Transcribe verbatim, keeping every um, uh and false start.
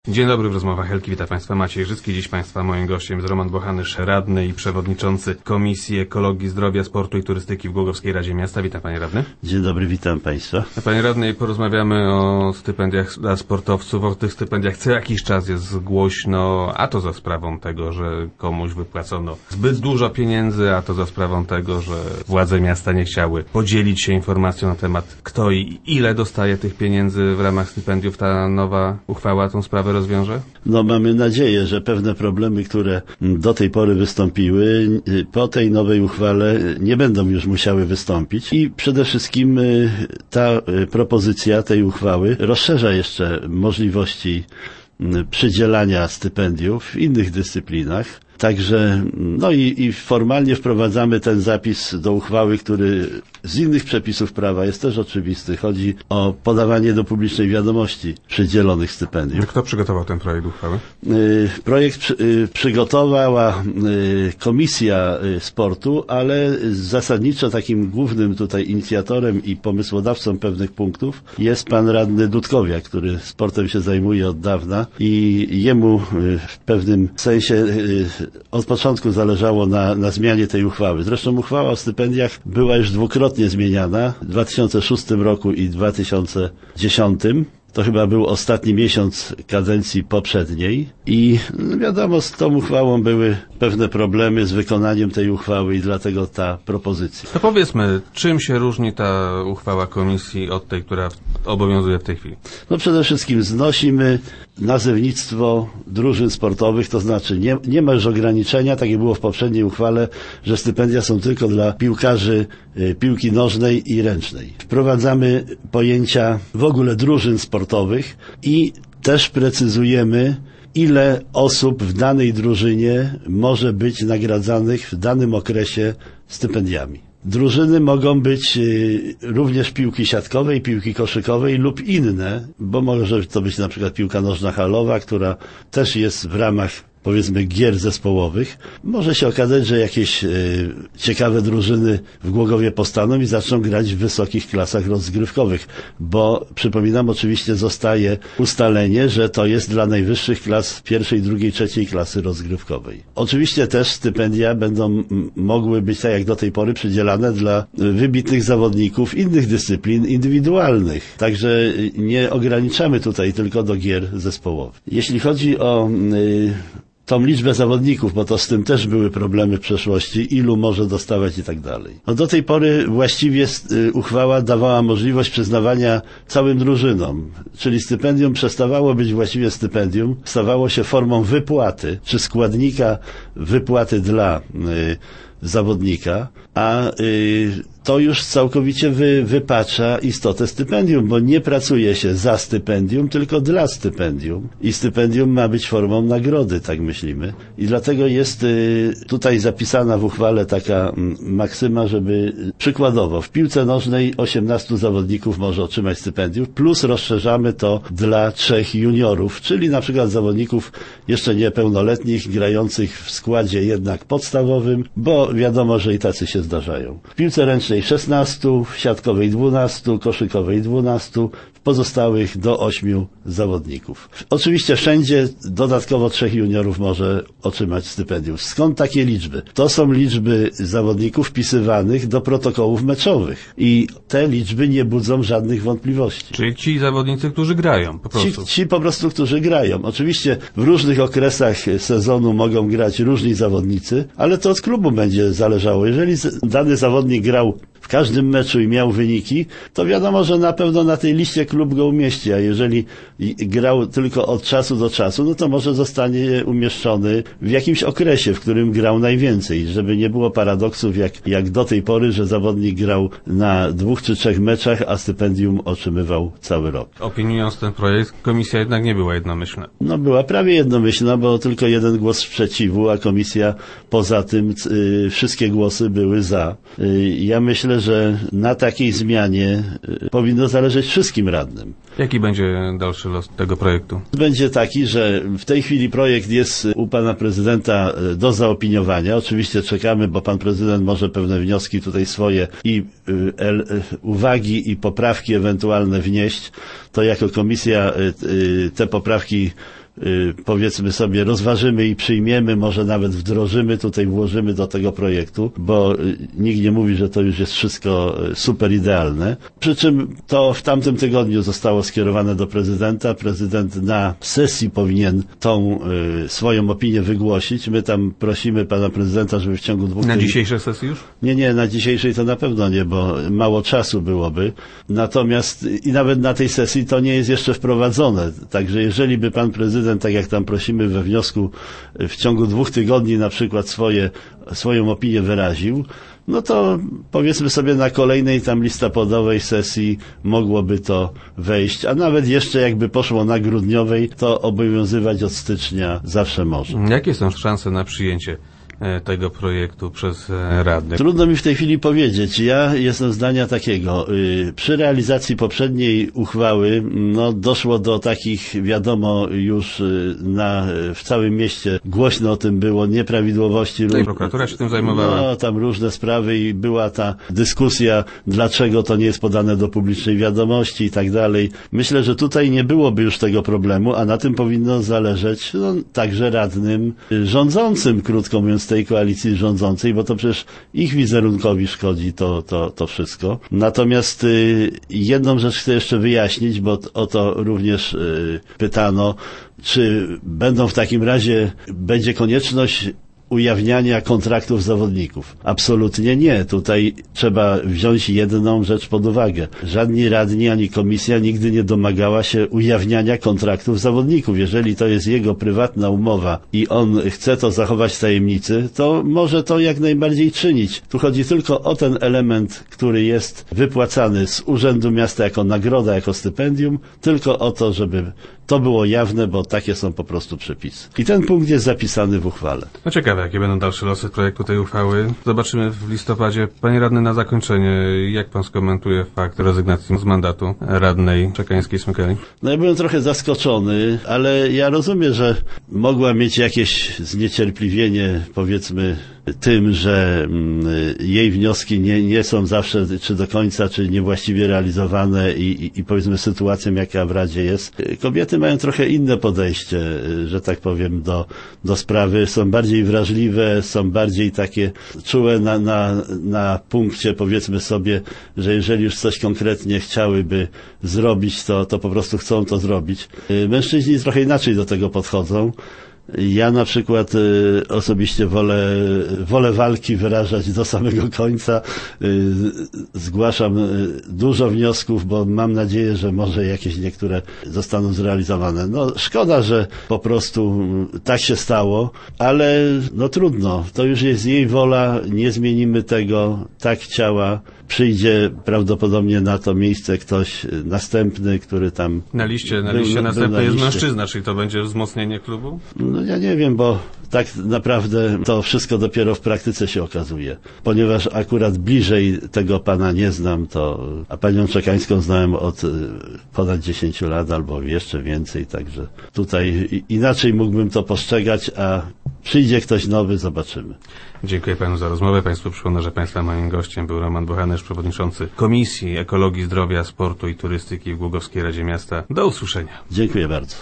Dzień dobry, w rozmowach Helki wita Państwa Maciej Życki. Dziś Państwa moim gościem jest Roman Bohanysz, radny i przewodniczący Komisji Ekologii, Zdrowia, Sportu i Turystyki w Głogowskiej Radzie Miasta. Witam Panie Radny. Dzień dobry, witam Państwa. Panie Radny, porozmawiamy o stypendiach dla sportowców. O tych stypendiach co jakiś czas jest głośno, a to za sprawą tego, że komuś wypłacono zbyt dużo pieniędzy, a to za sprawą tego, że władze miasta nie chciały podzielić się informacją na temat, kto i ile dostaje tych pieniędzy w ramach stypendiów. Ta nowa uchwała tą sprawę rozwiąże? No mamy nadzieję, że pewne problemy, które do tej pory wystąpiły, po tej nowej uchwale nie będą już musiały wystąpić i przede wszystkim ta propozycja tej uchwały rozszerza jeszcze możliwości przydzielania stypendiów w innych dyscyplinach. Także, no i, i formalnie wprowadzamy ten zapis do uchwały, który z innych przepisów prawa jest też oczywisty. Chodzi o podawanie do publicznej wiadomości przydzielonych stypendiów. Kto przygotował ten projekt uchwały? Projekt przy, przygotowała Komisja Sportu, ale zasadniczo takim głównym tutaj inicjatorem i pomysłodawcą pewnych punktów jest pan radny Dudkowiak, który sportem się zajmuje od dawna i jemu w pewnym sensie od początku zależało na, na zmianie tej uchwały. Zresztą uchwała o stypendiach była już dwukrotnie zmieniana w dwa tysiące szóstym roku i dwa tysiące dziesiątym. To chyba był ostatni miesiąc kadencji poprzedniej i no wiadomo, z tą uchwałą były pewne problemy z wykonaniem tej uchwały i dlatego ta propozycja. To powiedzmy, czym się różni ta uchwała komisji od tej, która obowiązuje w tej chwili? No przede wszystkim znosimy nazewnictwo drużyn sportowych, to znaczy nie, nie ma już ograniczenia, tak jak było w poprzedniej uchwale, że stypendia są tylko dla piłkarzy y, piłki nożnej i ręcznej. Wprowadzamy pojęcia w ogóle drużyn sportowych i też precyzujemy, ile osób w danej drużynie może być nagradzanych w danym okresie stypendiami. Drużyny mogą być y, również piłki siatkowej, piłki koszykowej lub inne, bo może to być na przykład piłka nożna halowa, która też jest w ramach, powiedzmy, gier zespołowych. Może się okazać, że jakieś y, ciekawe drużyny w Głogowie powstaną i zaczną grać w wysokich klasach rozgrywkowych, bo przypominam, oczywiście zostaje ustalenie, że to jest dla najwyższych klas pierwszej, drugiej, trzeciej klasy rozgrywkowej. Oczywiście też stypendia będą m- mogły być, tak jak do tej pory, przydzielane dla wybitnych zawodników innych dyscyplin indywidualnych. Także nie ograniczamy tutaj tylko do gier zespołowych. Jeśli chodzi o y, tą liczbę zawodników, bo to z tym też były problemy w przeszłości, ilu może dostawać i tak dalej. No do tej pory właściwie y, uchwała dawała możliwość przyznawania całym drużynom, czyli stypendium przestawało być właściwie stypendium, stawało się formą wypłaty, czy składnika wypłaty dla y, zawodnika, a y, to już całkowicie wy, wypacza istotę stypendium, bo nie pracuje się za stypendium, tylko dla stypendium. I stypendium ma być formą nagrody, tak myślimy. I dlatego jest y, tutaj zapisana w uchwale taka m, maksyma, żeby przykładowo w piłce nożnej osiemnastu zawodników może otrzymać stypendium, plus rozszerzamy to dla trzech juniorów, czyli na przykład zawodników jeszcze niepełnoletnich, grających w składzie jednak podstawowym, bo wiadomo, że i tacy się zdarzają. W piłce ręcznej szesnastu, w siatkowej dwunastu, koszykowej dwunastu, w pozostałych do ośmiu zawodników. Oczywiście wszędzie dodatkowo trzech juniorów może otrzymać stypendium. Skąd takie liczby? To są liczby zawodników wpisywanych do protokołów meczowych i te liczby nie budzą żadnych wątpliwości. Czyli ci zawodnicy, którzy grają po prostu. Ci, ci po prostu, którzy grają. Oczywiście w różnych okresach sezonu mogą grać różni zawodnicy, ale to od klubu będzie zależało. Jeżeli dany zawodnik grał w każdym meczu i miał wyniki, to wiadomo, że na pewno na tej liście klub go umieści, a jeżeli grał tylko od czasu do czasu, no to może zostanie umieszczony w jakimś okresie, w którym grał najwięcej, żeby nie było paradoksów jak, jak do tej pory, że zawodnik grał na dwóch czy trzech meczach, a stypendium otrzymywał cały rok. Opiniując ten projekt, komisja jednak nie była jednomyślna. No była prawie jednomyślna, bo tylko jeden głos sprzeciwu, a komisja poza tym y, wszystkie głosy były za. Y, ja myślę, że na takiej zmianie y, powinno zależeć wszystkim radnym. Jaki będzie dalszy los tego projektu? Będzie taki, że w tej chwili projekt jest u pana prezydenta do zaopiniowania. Oczywiście czekamy, bo pan prezydent może pewne wnioski tutaj swoje i y, el, uwagi i poprawki ewentualne wnieść. To jako komisja y, y, te poprawki y, powiedzmy sobie, rozważymy i przyjmiemy, może nawet wdrożymy, tutaj włożymy do tego projektu, bo y, nikt nie mówi, że to już jest wszystko y, super idealne. Przy czym to w tamtym tygodniu zostało skierowane do prezydenta. Prezydent na sesji powinien tą y, swoją opinię wygłosić. My tam prosimy pana prezydenta, żeby w ciągu dwóch Na tygodni... dzisiejszej sesji już? Nie, nie, na dzisiejszej to na pewno nie, bo mało czasu byłoby. Natomiast i nawet na tej sesji to nie jest jeszcze wprowadzone. Także jeżeli by pan prezydent, tak jak tam prosimy we wniosku, w ciągu dwóch tygodni na przykład swoje, swoją opinię wyraził, no to powiedzmy sobie na kolejnej tam listopadowej sesji mogłoby to wejść, a nawet jeszcze jakby poszło na grudniowej, to obowiązywać od stycznia zawsze może. Jakie są szanse na przyjęcie tego projektu przez radnych? Trudno mi w tej chwili powiedzieć. Ja jestem zdania takiego. Przy realizacji poprzedniej uchwały no, doszło do takich, wiadomo, już na, w całym mieście głośno o tym było, nieprawidłowości. No i prokuratura się tym zajmowała. No, tam różne sprawy i była ta dyskusja, dlaczego to nie jest podane do publicznej wiadomości i tak dalej. Myślę, że tutaj nie byłoby już tego problemu, a na tym powinno zależeć no, także radnym rządzącym, krótko mówiąc, tej koalicji rządzącej, bo to przecież ich wizerunkowi szkodzi to, to, to wszystko. Natomiast y, jedną rzecz chcę jeszcze wyjaśnić, bo o to również y, pytano, czy będą w takim razie, będzie konieczność ujawniania kontraktów zawodników. Absolutnie nie. Tutaj trzeba wziąć jedną rzecz pod uwagę. Żadni radni ani komisja nigdy nie domagała się ujawniania kontraktów zawodników. Jeżeli to jest jego prywatna umowa i on chce to zachować w tajemnicy, to może to jak najbardziej czynić. Tu chodzi tylko o ten element, który jest wypłacany z Urzędu Miasta jako nagroda, jako stypendium, tylko o to, żeby to było jawne, bo takie są po prostu przepisy. I ten punkt jest zapisany w uchwale. No ciekawe, jakie będą dalsze losy projektu tej uchwały. Zobaczymy w listopadzie. Panie radny, na zakończenie, jak pan skomentuje fakt rezygnacji z mandatu radnej Czekańskiej Smykali? No ja byłem trochę zaskoczony, ale ja rozumiem, że mogła mieć jakieś zniecierpliwienie, powiedzmy, tym, że mm, jej wnioski nie, nie są zawsze czy do końca, czy niewłaściwie realizowane i, i, i powiedzmy sytuacją, jaka w Radzie jest. Kobiety mają trochę inne podejście, że tak powiem, do, do sprawy. Są bardziej wrażliwe, są bardziej takie czułe na, na, na punkcie, powiedzmy sobie, że jeżeli już coś konkretnie chciałyby zrobić, to, to po prostu chcą to zrobić. Mężczyźni trochę inaczej do tego podchodzą. Ja na przykład y, osobiście wolę, wolę walki wyrażać do samego końca. Y, zgłaszam y, dużo wniosków, bo mam nadzieję, że może jakieś niektóre zostaną zrealizowane. No szkoda, że po prostu y, tak się stało, ale no trudno. To już jest jej wola, nie zmienimy tego. Tak chciała. Przyjdzie prawdopodobnie na to miejsce ktoś następny, który tam... Na liście, na był, liście był następnej na jest liście. mężczyzna, czyli to będzie wzmocnienie klubu? No ja nie wiem, bo tak naprawdę to wszystko dopiero w praktyce się okazuje. Ponieważ akurat bliżej tego pana nie znam, to a panią Czekańską znałem od ponad dziesięciu lat albo jeszcze więcej, także tutaj inaczej mógłbym to postrzegać, a przyjdzie ktoś nowy, zobaczymy. Dziękuję panu za rozmowę. Państwu przypomnę, że państwa moim gościem był Roman Bochanerz, przewodniczący Komisji Ekologii, Zdrowia, Sportu i Turystyki w Głogowskiej Radzie Miasta. Do usłyszenia. Dziękuję bardzo.